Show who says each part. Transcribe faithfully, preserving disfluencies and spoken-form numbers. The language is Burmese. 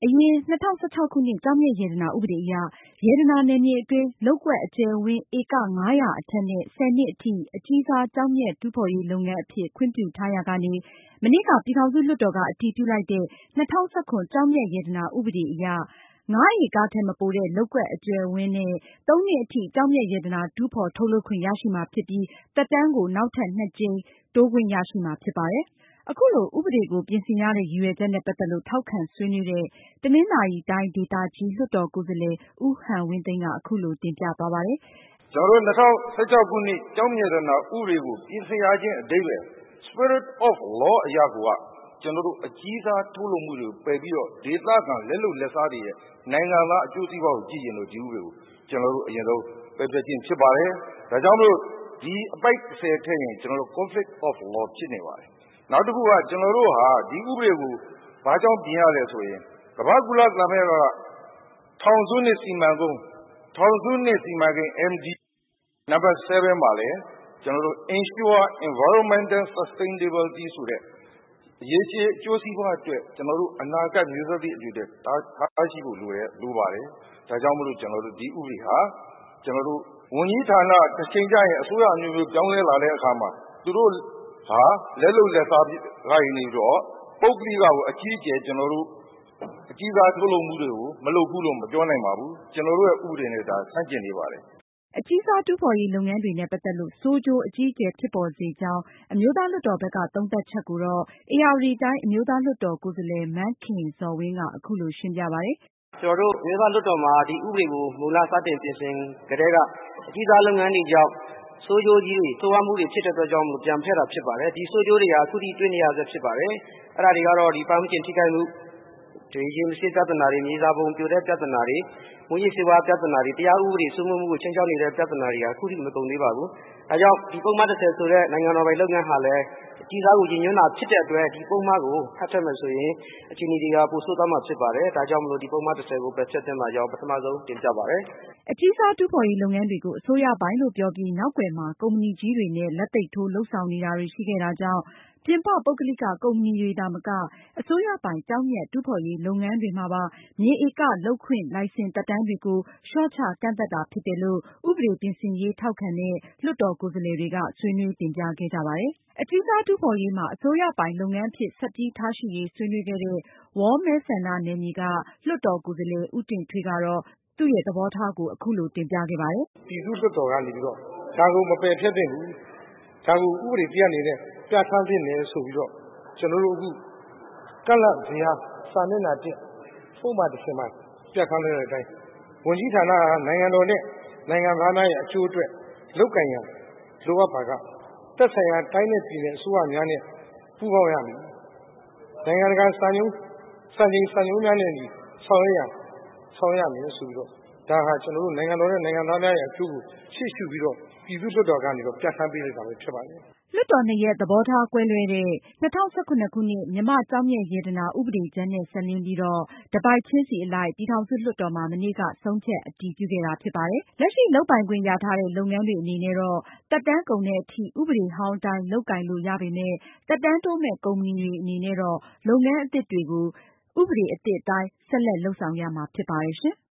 Speaker 1: အရင်၂၀၁၆ခုနှစ်ကျောက်မျက်ရတနာဥပဒေအရ ရတနာနယ်မြေအတွင်း လုပ်ကွက်အကျယ်အဝန်းဧကငါးရာအထက်နဲ့ ဆယ်နှစ်အထိ အကြီးစားကျောက်မျက်တူးဖော်ရေးလုပ်ငန်းအဖြစ် ခွင့်ပြုထားရာကနေ မနေ့က ပြည်ထောင်စုလွှတ်တော်က အတည်ပြုလိုက်တဲ့ ၂၀၁၇ ကျောက်မျက်ရတနာဥပဒေအရ ငါးဧကထက်မပိုတဲ့ လုပ်ကွက်အကျယ်အဝန်းနဲ့ သုံးနှစ်အထိ ကျောက်မျက်ရတနာတူးဖော်ထုတ်လုပ်ခွင့်ရရှိမှာဖြစ်ပြီး သက်တမ်းကို နောက်ထပ် နှစ်ကြိမ်တိုးခွင့်ရရှိမှာဖြစ်ပါတယ်။ အခုလို ဥပဒေကိုပြင်ဆင်ရတဲ့ ရည်ရွယ်ချက်နဲ့ ပတ်သက်လို့ ထောက်ခံဆွေးနွေးတဲ့ တနင်္သာရီတိုင်းဒေသကြီး လွှတ်တော်ကိုယ်စားလှယ် ဦးဟန်ဝင်းသိန်းက အခုလိုတင်ပြသွားပါတယ်
Speaker 2: ။ ကျနော်တို့ ၂၀၁၆ခုနှစ်ကျောက်မျက်ရတနာဥပဒေကိုပြင်ဆင်ရခြင်းအဓိပ္ပါယ် Spirit of Law အရကိုက ကျနော်တို့ အကြီးစားထုတ်လုပ်မှုတွေကိုပယ်ပြီးတော့ ဒေသခံလက်လုပ်လက်စားတွေရဲ့နိုင်ငံသားအကျိုးစီးပွားကိုကြည့်ရင်တော့ ဒီဥပဒေကိုကျနော်တို့အရင်ဆုံးပယ်ဖျက်ခြင်းဖြစ်ပါတယ်။ ဒါကြောင့်မို့ဒီအပိုဒ်ဆယ်ထည့်ရင် ကျနော်တို့ Conflict of Law ဖြစ်နေပါတယ်။ နောက်တခုက ကျနော်တို့ဟာဒီဥပဒေကိုဘာကြောင့်ပြင်ရလဲဆိုရင် ကမ္ဘာ့ကုလသမဂ္ဂက ထောင်စုနှစ်စီမံကုန်း ထောင်စုနှစ်စီမံကိန်း M D နံပတ် seven မှာလည်း ကျနော်တို့ Ensure Environmental Sustainability ဆိုတဲ့အရေးကြီးအကျိုးစီးပွားအတွက် ကျနော်တို့အနာဂတ်မျိုးဆက်သစ်တွေအတွက်ထားရှိဖို့လိုတယ်လိုပါတယ်။ ဒါကြောင့်မို့လို့ကျနော်တို့ဒီဥပဒေဟာကျနော်တို့ဝန်ကြီးဌာနတစ်ချိန်ကျရင်အစိုးရအမျိုးမျိုးပြောင်းလဲလာတဲ့အခါမှာသူတို့ဟာလက်လုပ်လက်စားကနေတော့ပုဂ္ဂလိကကိုအကြီးအကျယ်ကျနော်တို့အကြီးစားထုတ်လုပ်မှုတွေကိုမလုပ်ဘူးလို့မပြောနိုင်ပါဘူး။ ကျနော်တို့ရဲ့ဥပဒေနဲ့ဒါဆန့်ကျင်နေပါတယ်
Speaker 1: ။ အကြီးစားတူးဖော်ရေးလုပ်ငန်းတွေနဲ့ ပတ်သက်လို့ ဆိုးကျိုးအကြီးအကျယ်ဖြစ်ပေါ်စေကြောင်း အမျိုးသားလွှတ်တော်ဘက်က သုံးသပ်ချက်ကိုတော့ ဧရာဝတီတိုင်းအမျိုးသားလွှတ်တော်ကိုယ်စားလှယ် မန်းခင်ဇော်ဝင်းက အခုလိုရှင်းပြပါတယ်
Speaker 3: ။ “ကျနော်တို့အမျိုးသားလွှတ်တော်မှာဒီဥပဒေကိုမူလစတင်ပြင်ဆင်ကတည်းကအကြီးစားလုပ်ငန်းတွေကြောင့်ဆိုးကျိုးကြီးတွေဆိုးဝါးမှုတွေဖြစ်တဲ့အတွက်ကြောင့်ပြန်ဖျက်တာဖြစ်ပါတယ်။ ဒီဆိုးကျိုးတွေဟာအခုထိတွေ့နေရဆဲဖြစ်ပါတယ်။အဲဒါတွေကတော့ဒီပတ်ဝန်းကျင်ထိခိုက်မှုတွေရေမဆေးပြဿနာတွေမြေစာပုံပြိုတဲ့ပြဿနာတွေမူးယစ်ဆေးဝါးပြဿနာတွေတရားဥပဒေစိုးမိုးမှုကိုခြိမ်းခြောက်နေတဲ့ပြဿနာတွေဟာအခုထိမကုန်သေးပါဘူး။ဒါကြောင့်ဒီပုဒ်မတစ်ဆယ်ဆိုတဲ့နိုင်ငံတော်ပိုင်လုပ်ငန်းဟာလည်းအကြီးစားကိုရည်ညွှန်းတာဖြစ်တဲ့အတွက်ဒီပုဒ်မကိုဖတ်ထည့်မယ်ဆိုရင်အခြေအနေတွေကပိုဆိုးသွားမှာဖြစ်ပါတယ်။ဒါကြောင့်မလို့ဒီပုဒ်မတစ်ဆယ်ကိုပယ်ဖျက်သင့်ပါကြောင်းပထမဆုံးတင်ပြပါတယ်။
Speaker 1: ” အကြီးစားတူးဖော်ရေးလုပ်ငန်းတွေကို အစိုးရပိုင်လို့ပြောပြီး နောက်ကွယ်မှာ ကုမ္ပဏီကြီးတွေနဲ့ လက်သိပ်ထိုးလုပ်ဆောင်နေတာတွေရှိခဲ့တာကြောင့် ပြင်ပ ပုဂ္ဂလိက ကုမ္ပဏီတွေသာမက အစိုးရပိုင်ကျောက်မျက်တူးဖော်ရေးလုပ်ငန်းတွေမှာပါ မြေဧကလုပ်ခွင့်လိုင်စင်သက်တမ်းတွေကို လျှော့ချကန့်သတ်တာဖြစ်တယ်လို့ ဥပဒေပြင်ဆင်ရေးထောက်ခံတဲ့ လွှတ်တော်ကိုယ်စားလှယ်တွေက ဆွေးနွေးတင်ပြခဲ့ကြပါတယ်။ အကြီးစားတူးဖော်ရေးမှာ အစိုးရပိုင်လုပ်ငန်းအဖြစ်ဆက်ပြီးထားရှိရေးဆွေးနွေးခဲ့တဲ့ ဝေါမဲဆန္ဒနယ်မြေက လွှတ်တော်ကိုယ်စားလှယ် ဦးတင်ထွေးကတော့ သူရဲ့သဘောထားကိုအခုလိုတင်ပြခဲ့ပါတယ်
Speaker 2: ။ “ပြည်သူ့လွှတ်တော်ကနေပြီးတော့ဒါကိုမပယ်ဖျက်သင့်ဘူး။ဒါကိုဥပဒေတစ်ရပ်အနေနဲ့ပြဌာန်းသင့်တယ်ဆိုပြီးတော့ကျနော်တို့အခုကန့်လန့်ဇယားစာမျက်နှာတစ်ပုဒ်မတစ်ဆယ်မှာပြဌာန်းထားတဲ့အတိုင်းဝန်ကြီးဌာနဟာနိုင်ငံတော်နဲ့နိုင်ငံသားများရဲ့အကျိုးအတွက်လုပ်ကိုင်ရန်လိုအပ်ပါကသက်ဆိုင်ရာတိုင်းနဲ့ပြည်နယ်အစိုးရများနဲ့ပူးပေါင်းရမည်။နိုင်ငံတကာစံနှုန်းစံချိန်စံညွှန်းများနဲ့ဆောင်ရွက်ရန်ဆောင်ရွက်ရမယ်ဆိုပြီးတော့ဒါဟာကျနော်တို့နိုင်ငံတော်နဲ့နိုင်ငံသားများရဲ့အကျိုးကိုရှေ့ရှုပြီးတော့ပြည်သူ့လွှတ်တော်ကနေတော့ပြဌာန်းပေးလိုက်တာဖြစ်ပါတယ်။
Speaker 1: ” လွှတ်တော်နှစ်ရပ်သဘောထားကွဲလွဲတဲ့ ၂၀၁၇ခုနှစ် မြန်မာ့ကျောက်မျက်ရတနာဥပဒေကြမ်းနဲ့ စပ်လျဉ်းပြီးတော့ တပိုဒ်ချင်းစီအလိုက် ပြည်ထောင်စုလွှတ်တော်မှာ မနေ့က ဆုံးဖြတ်အတည်ပြုခဲ့တာဖြစ်ပါတယ်။ လက်ရှိလုပ်ပိုင်ခွင့်ရထားတဲ့ လုပ်ငန်းတွေအနေနဲ့တော့ သက်တမ်းကုန်တဲ့အထိ ဥပဒေဟောင်းအတိုင်းလုပ်ကိုင်လို့ရပေမယ့် သက်တမ်းတိုးမယ့် ကုမ္ပဏီတွေအနေနဲ့တော့ လုပ်ငန်းအသစ်တွေကို ဥပဒေအသစ်အတိုင်းဆက်လက်လုပ်ဆောင်ရမှာဖြစ်ပါတယ်ရှင်။